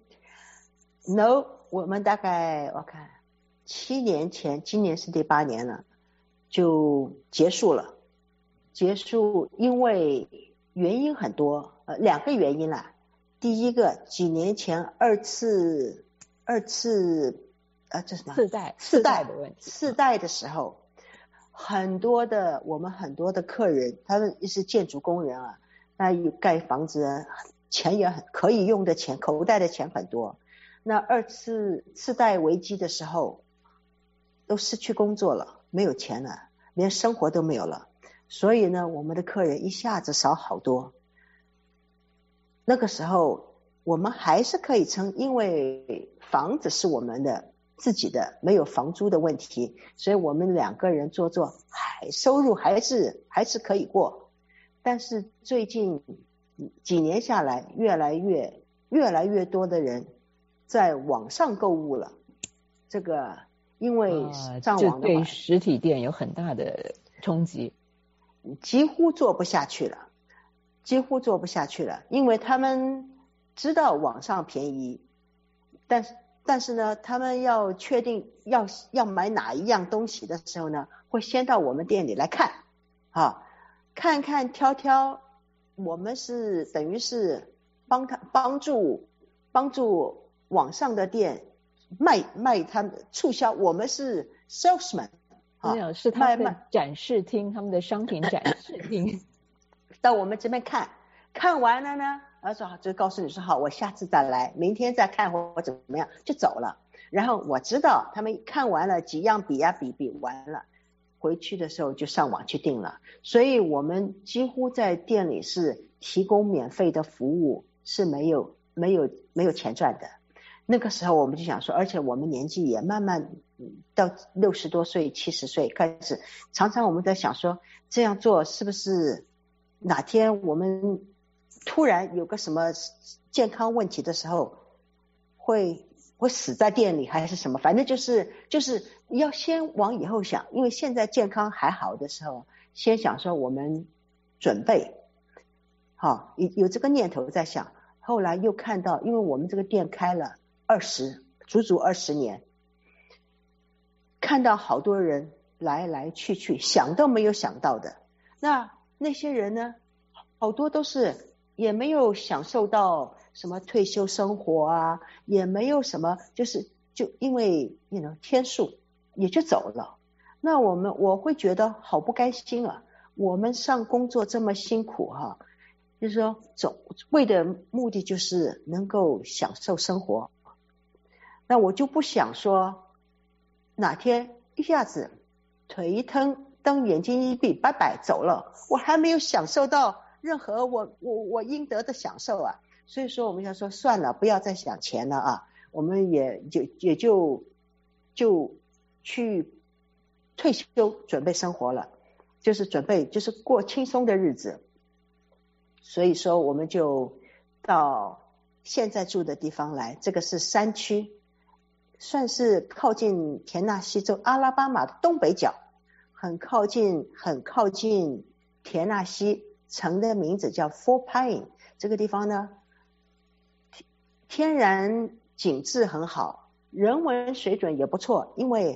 ，no， 我们大概我看七年前，今年是第八年了，就结束了。结束因为原因很多，呃，两个原因啦。第一个，几年前二次二次呃这什么四代四代的问题， 四代的时候。很多的我们很多的客人，他们是建筑工人啊，那有盖房子，钱也很可以用的钱，口袋的钱很多。那二次次贷危机的时候，都失去工作了，没有钱了，连生活都没有了，所以呢，我们的客人一下子少好多。那个时候我们还是可以撑，因为房子是我们的。自己的没有房租的问题，所以我们两个人做做，还收入还是还是可以过。但是最近几年下来，越来越越来越多的人在网上购物了。这个因为上网的话， 这对实体店有很大的冲击， 几乎做不下去了，几乎做不下去了，因为他们知道网上便宜，但是。但是呢，他们要确定要要买哪一样东西的时候呢，会先到我们店里来看，啊，看看挑挑。我们是等于是帮他帮助帮助网上的店卖卖他们促销，我们是 salesman， 没有，是他们的展示厅，他们的商品展示厅， 到我们这边看，看完了呢。然后说就告诉你说好，我下次再来，明天再看或怎么样就走了。然后我知道他们看完了几样比啊比比完了，回去的时候就上网去订了。所以我们几乎在店里是提供免费的服务，是没有没有没有钱赚的。那个时候我们就想说，而且我们年纪也慢慢到六十多岁、七十岁开始，常常我们在想说，这样做是不是哪天我们突然有个什么健康问题的时候，会会死在店里还是什么？反正就是就是要先往以后想，因为现在健康还好的时候，先想说我们准备好，有有这个念头在想。后来又看到，因为我们这个店开了二十足足二十年，看到好多人来来去去，想都没有想到的。那那些人呢，好多都是。也没有享受到什么退休生活啊，也没有什么，就是就因为you know天数也就走了。那我们我会觉得好不甘心啊！我们上工作这么辛苦哈、啊，就是说总为的目的就是能够享受生活。那我就不想说哪天一下子腿一蹬，瞪眼睛一闭，拜拜走了，我还没有享受到。任何我我我应得的享受啊，所以说我们想说算了，不要再想钱了啊，我们也就也就就去退休准备生活了，就是准备就是过轻松的日子。所以说我们就到现在住的地方来，这个是山区，算是靠近田纳西州阿拉巴马的东北角，很靠近很靠近田纳西。城的名字叫 Fort Payne， 这个地方呢，天然景致很好，人文水准也不错，因为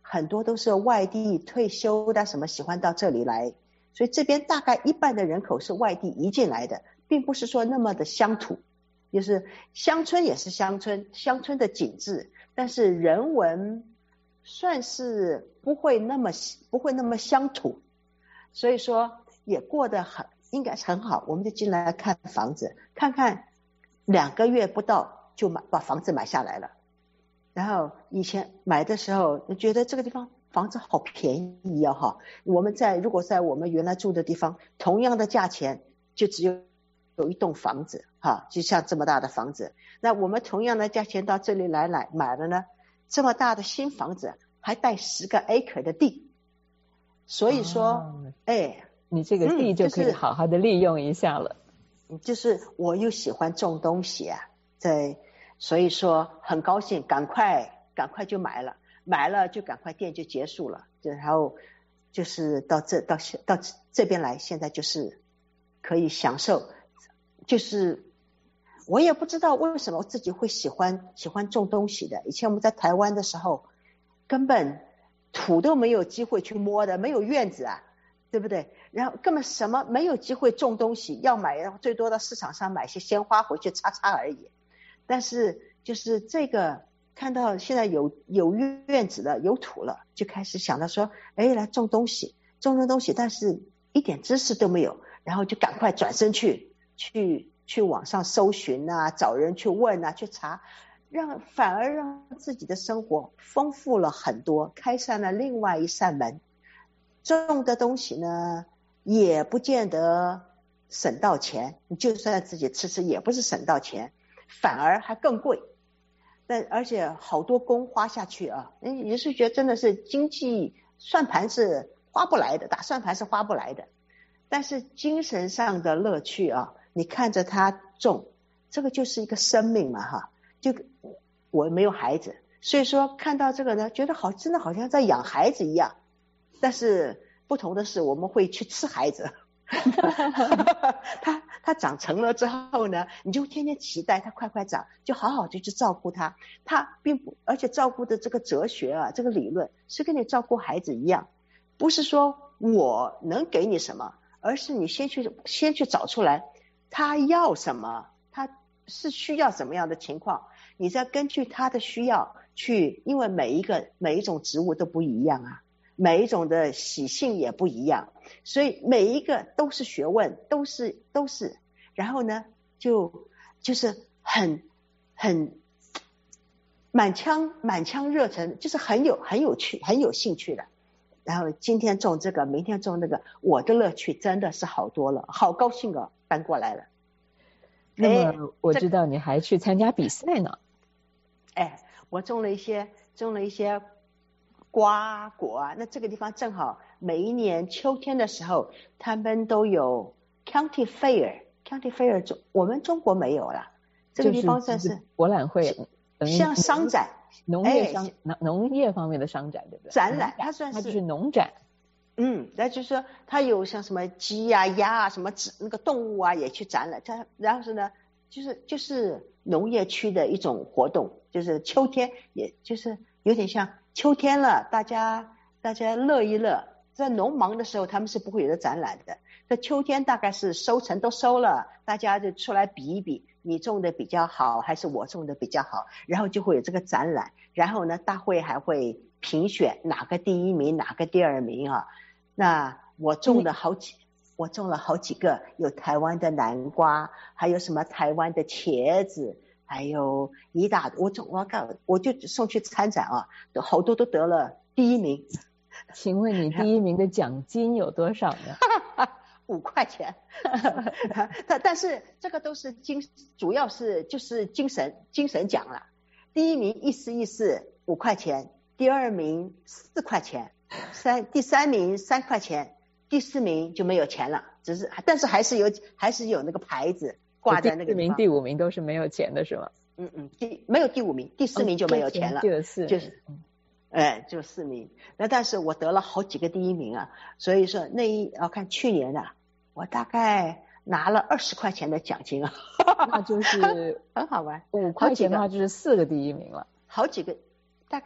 很多都是外地退休的什么喜欢到这里来，所以这边大概一半的人口是外地移进来的，并不是说那么的乡土，就是乡村也是乡村，乡村的景致，但是人文算是不会那么不会那么乡土，所以说也过得很应该是很好。我们就进来看房子，看看两个月不到就买把房子买下来了。然后以前买的时候觉得这个地方房子好便宜啊哈，我们在如果在我们原来住的地方，同样的价钱就只有有一栋房子哈，就像这么大的房子。那我们同样的价钱到这里来来买了呢，这么大的新房子还带十个 acre 的地，所以说，哦、哎， 你这个地就可以好好的利用一下了。 嗯、就是我又喜欢种东西啊，在。所以说很高兴，赶快赶快就买了，买了就赶快店就结束了，然后就是到这到到这边来，现在就是可以享受，就是我也不知道为什么我自己会喜欢喜欢种东西的。以前我们在台湾的时候，根本土都没有机会去摸的，没有院子啊，对不对？然后根本什么没有机会种东西，要买最多到市场上买些鲜花回去插插而已。但是就是这个看到现在有有院子了，有土了，就开始想到说，哎，来种东西，种种东西，但是一点知识都没有，然后就赶快转身去去去网上搜寻啊，找人去问啊，去查，让反而让自己的生活丰富了很多，开上了另外一扇门。种的东西呢，也不见得省到钱，你就算自己吃吃也不是省到钱。反而还更贵，但而且好多工花下去啊，也是觉得真的是经济算盘是花不来的，打算盘是花不来的。但是精神上的乐趣啊，你看着它种，这个就是一个生命嘛哈。就我没有孩子，所以说看到这个呢，觉得好真的好像在养孩子一样。但是不同的是，我们会去吃孩子。他他长成了之后呢，你就天天期待他快快长，就好好的去照顾他。他并不，而且照顾的这个哲学啊，这个理论是跟你照顾孩子一样，不是说我能给你什么，而是你先去先去找出来他要什么，他是需要什么样的情况，你再根据他的需要去，因为每一个每一种植物都不一样啊。每一种的习性也不一样，所以每一个都是学问，都是都是，然后呢，就就是很很满腔满腔热忱，就是很有很有趣，很有兴趣的。然后今天种这个，明天种那个，我的乐趣真的是好多了，好高兴哦，搬过来了。 那么我知道你还去参加比赛呢。 哎，我种了一些，种了一些。瓜果啊，那这个地方正好每一年秋天的时候，他们都有 County Fair。County Fair 中我们中国没有了，这个地方算是博览会， 像商展， 农业商农农业方面的商展，对不对？ 展览，它算是它就是农展。 嗯，那就是说它有像什么鸡啊、鸭啊、什么那个动物啊也去展览，它然后是呢，就是就是农业区的一种活动，就是秋天，也就是有点像。秋天了，大家大家乐一乐，在农忙的时候他们是不会有的展览的。在秋天大概是收成都收了，大家就出来比一比，你种的比较好还是我种的比较好，然后就会有这个展览。然后呢，大会还会评选哪个第一名，哪个第二名啊。那我种的好几，嗯、我种了好几个，有台湾的南瓜，还有什么台湾的茄子。还有一大，我总我告我就送去参展啊，好多都得了第一名。 请问你第一名的奖金有多少呢？ 五块钱。但但是这个都是精，主要是就是精神精神奖了。第一名意思意思五块钱，第二名四块钱，三第三名三块钱，第四名就没有钱了，只是但是还是有还是有那个牌子。挂在那个地方， 第四名、第五名都是没有钱的，是吗？ 嗯嗯，第没有第五名，第四名就没有钱了， 第四就是，哎，就四名。那但是我得了好几个第一名啊，所以说那一要看去年啊，我大概拿了二十块钱的奖金啊， 那就是很好玩。 五块钱的话就是四个第一名了， 好几个，大概大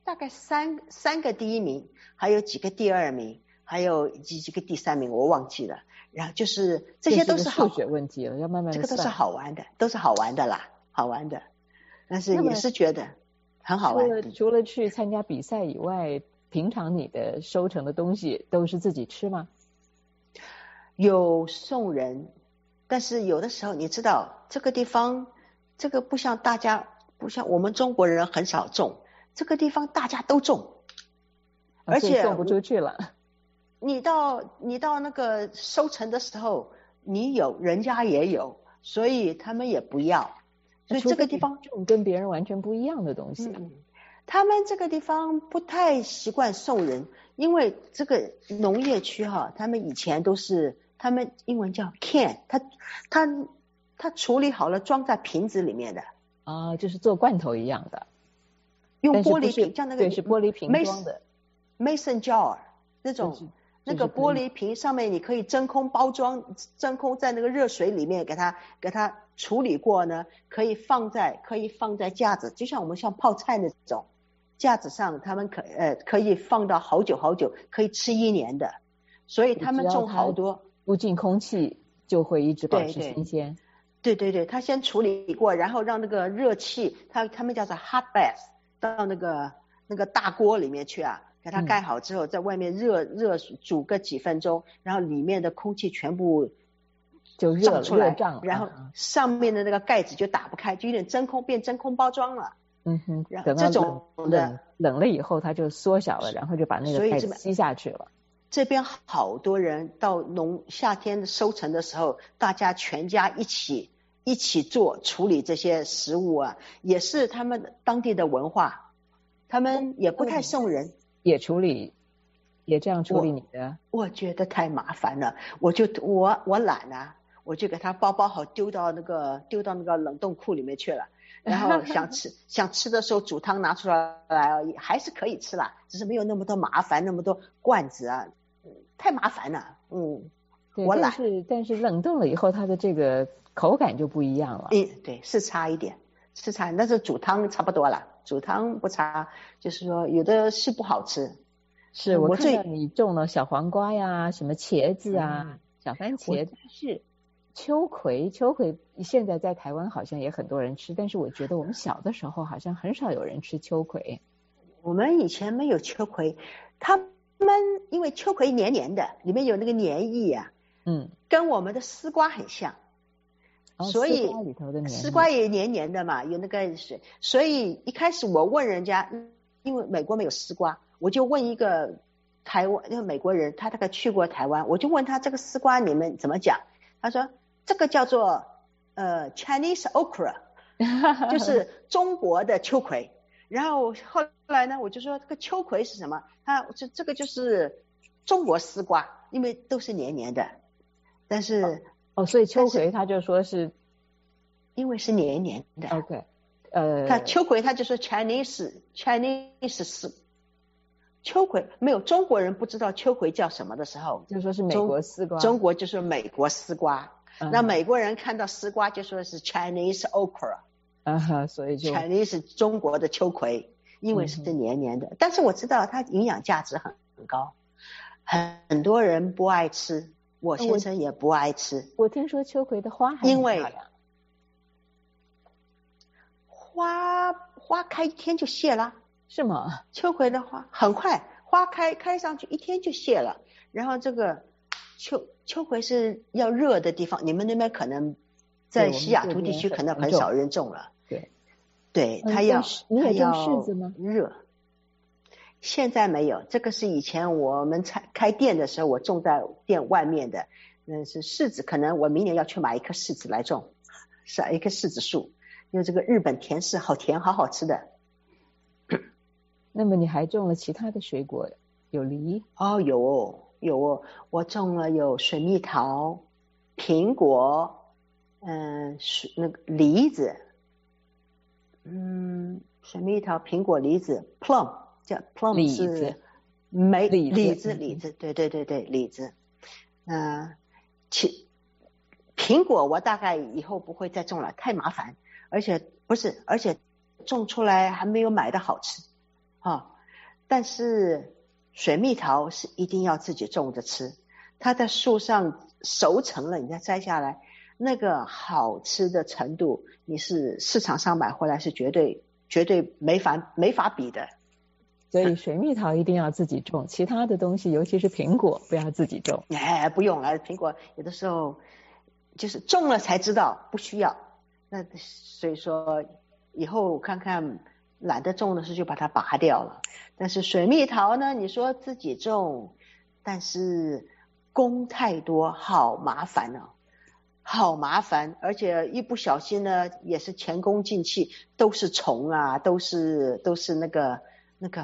大概三三个第一名，还有几个第二名，还有几几个第三名，我忘记了。然后就是这些都是好数学问题了，要慢慢这个都是好玩的，都是好玩的啦，好玩的。但是也是觉得很好玩。 除了除了去参加比赛以外，平常你的收成的东西都是自己吃吗？ 有送人，但是有的时候你知道这个地方，这个不像大家，不像我们中国人很少种，这个地方大家都种，而且送不出去了。 你到你到那个收成的时候，你有人家也有，所以他们也不要。所以这个地方种跟别人完全不一样的东西、啊嗯、他们这个地方不太习惯送人，因为这个农业区哈，他们以前都是他们英文叫 can， 他他他处理好了装在瓶子里面的啊，就是做罐头一样的， 用玻璃瓶，像那个对是玻璃瓶装的 Mason jar 那种。那个玻璃瓶上面你可以真空包装，真空在那个热水里面给它给它处理过呢，可以放在可以放在架子，就像我们像泡菜那种架子上，他们可呃可以放到好久好久，可以吃一年的，所以他们种好多， 不进空气就会一直保持新鲜。 对对对，他先处理过，然后让那个热气，他他们叫做 hot bath， 到那个那个大锅里面去啊。给它盖好之后，在外面热热煮个几分钟，然后里面的空气全部就热出来， 胀， 然后上面的那个盖子就打不开，就有点真空变真空包装了。 嗯哼， 然后这种的冷了以后它就缩小了，然后就把那个盖子吸下去了。 这边好多人到农夏天收成的时候，大家全家一起一起做处理这些食物啊，也是他们当地的文化，他们也不太送人。 也处理，也这样处理你的？ 我, 我觉得太麻烦了，我就我我懒啊，我就给它包包好，丢到那个丢到那个冷冻库里面去了。然后想吃想吃的时候煮汤拿出来还是可以吃啦，只是没有那么多麻烦，那么多罐子啊，太麻烦了。嗯， 对， 我懒。 但是但是冷冻了以后，它的这个口感就不一样了。 嗯，对，是差一点，是差，但是煮汤差不多了。煮汤不差，就是说有的是不好吃。 是我看到你种了小黄瓜呀，什么茄子啊，嗯、小番茄，是秋葵。秋葵现在在台湾好像也很多人吃，但是我觉得我们小的时候好像很少有人吃秋葵。 我们以前没有秋葵，他们因为秋葵黏黏的，里面有那个黏液啊， 嗯， 跟我们的丝瓜很像。所以丝瓜里头的黏丝瓜也黏黏的嘛，有那个水，所以一开始我问人家，因为美国没有丝瓜，我就问一个台湾那个美国人，他大概去过台湾，我就问他这个丝瓜你们怎么讲？他说这个叫做呃 Chinese okra， 就是中国的秋葵。然后后来呢，我就说这个秋葵是什么？他这这个就是中国丝瓜，因为都是黏黏的，但是。哦哦，所以秋葵他就说是， 因为是黏黏的。 OK， 呃， 他秋葵他就说 Chinese Chinese 是秋葵，没有中国人不知道秋葵叫什么的时候， 就说是美国丝瓜， 中国就说美国丝瓜。嗯、那美国人看到丝瓜就说是 Chinese okra， 啊，所以就 Chinese 中国的秋葵，因为是黏黏的。嗯、但是我知道它营养价值很很高，很多人不爱吃。我先生也不爱吃。 我, 我听说秋葵的花还很漂亮， 花花开一天就谢了， 是吗？ 秋葵的花很快，花开开上去一天就谢了。然后这个秋秋葵是要热的地方，你们那边可能在西雅图地区可能很少人种了。 对， 对，它要你也种柿子吗？ 热。现在没有，这个是以前我们开开店的时候，我种在店外面的，那是柿子，可能我明年要去买一棵柿子来种，是一棵柿子树，因为这个日本甜柿好甜，好好吃的。 那么你还种了其他的水果？有梨？ 哦，有有，我种了有水蜜桃、苹果，嗯，那个梨子，嗯，水蜜桃、苹果、梨子 ，plum。叫 plum 是梅李子李子，对对对对李子，嗯、呃，其苹果我大概以后不会再种了，太麻烦，而且不是，而且种出来还没有买的好吃，啊， 但是水蜜桃是一定要自己种着吃，它在树上熟成了，你再摘下来，那个好吃的程度，你是市场上买回来是绝对绝对没法没法比的。 所以水蜜桃一定要自己种，其他的东西尤其是苹果不要自己种。 哎，不用了，苹果有的时候就是种了才知道不需要，那所以说以后看看懒得种的时候就把它拔掉了。但是水蜜桃呢，你说自己种，但是工太多，好麻烦哦，好麻烦，而且一不小心呢也是前功尽弃，都是虫啊，都是都是那个那个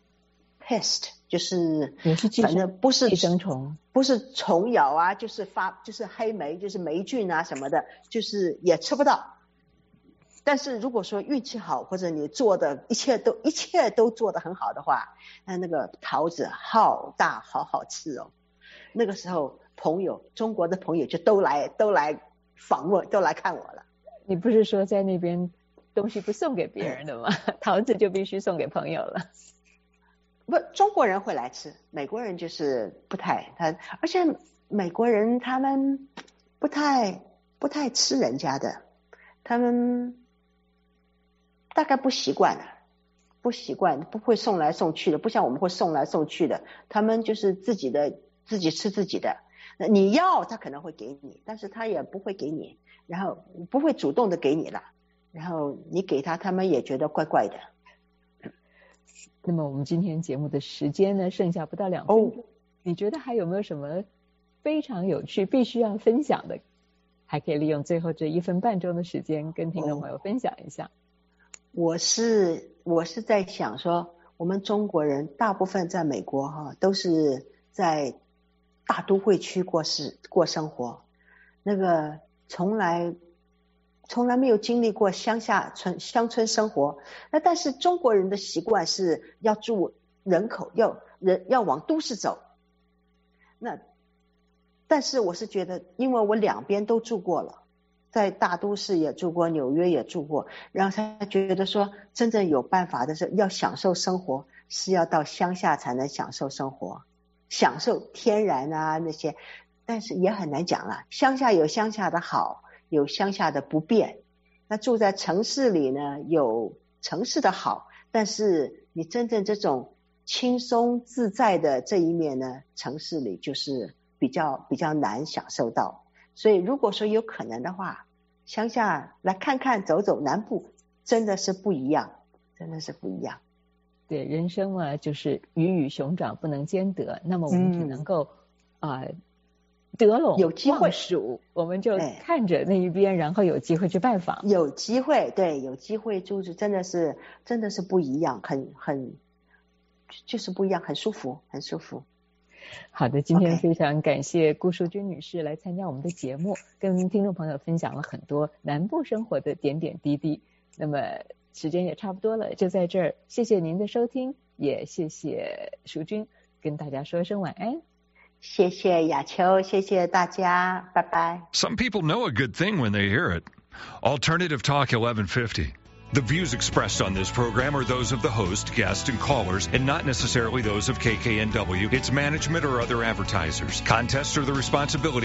pest， 就是也是反正不是寄生虫， 不是虫咬啊，就是发就是黑霉，就是霉菌啊什么的，就是也吃不到。但是如果说运气好，或者你做的一切都一切都做得很好的话，那那个桃子好大好好吃哦。那个时候朋友中国的朋友就都来都来访问，都来看我了。 你不是说在那边东西不送给别人的吗？桃子就必须送给朋友了。 不，中国人会来吃，美国人就是不太他，而且美国人他们不太不太吃人家的，他们大概不习惯了，不习惯，不会送来送去的，不像我们会送来送去的，他们就是自己的自己吃自己的。那你要他可能会给你，但是他也不会给你，然后不会主动的给你了，然后你给他，他们也觉得怪怪的。 那么我们今天节目的时间呢，剩下不到两分钟，哦，你觉得还有没有什么非常有趣必须要分享的，还可以利用最后这一分半钟的时间跟听众朋友分享一下？哦， 我是我是在想说，我们中国人大部分在美国哈，都是在大都会区过世过生活，那个从来从来没有经历过乡下村乡村生活。那但是中国人的习惯是要住人口要人要往都市走。那但是我是觉得，因为我两边都住过了，在大都市也住过，纽约也住过，然后才觉得说真正有办法的是要享受生活，是要到乡下才能享受生活，享受天然啊那些。但是也很难讲了，乡下有乡下的好，有乡下的不便。那住在城市里呢，有城市的好，但是你真正这种轻松自在的这一面呢，城市里就是比较比较难享受到。所以如果说有可能的话，乡下来看看走走，南部真的是不一样，真的是不一样。 对，人生嘛，就是鱼与熊掌不能兼得，那么我们只能够啊、嗯呃、得陇有机会数，我们就看着那一边，然后有机会去拜访。 有机会，对，有机会就是真的是真的是不一样，很很就是不一样，很舒服，很舒服。 好的，今天非常感谢顾淑君女士来参加我们的节目，跟听众朋友分享了很多南部生活的点点滴滴。那么时间也差不多了，就在这儿，谢谢您的收听，也谢谢淑君，跟大家说声晚安。 谢谢雅秋，谢谢大家，拜拜。 Some people know a good thing when they hear it. Alternative Talk eleven fifty. The views expressed on this program are those of the host, guests, and callers, and not necessarily those of K K N W, its management, or other advertisers. Contests are the responsibility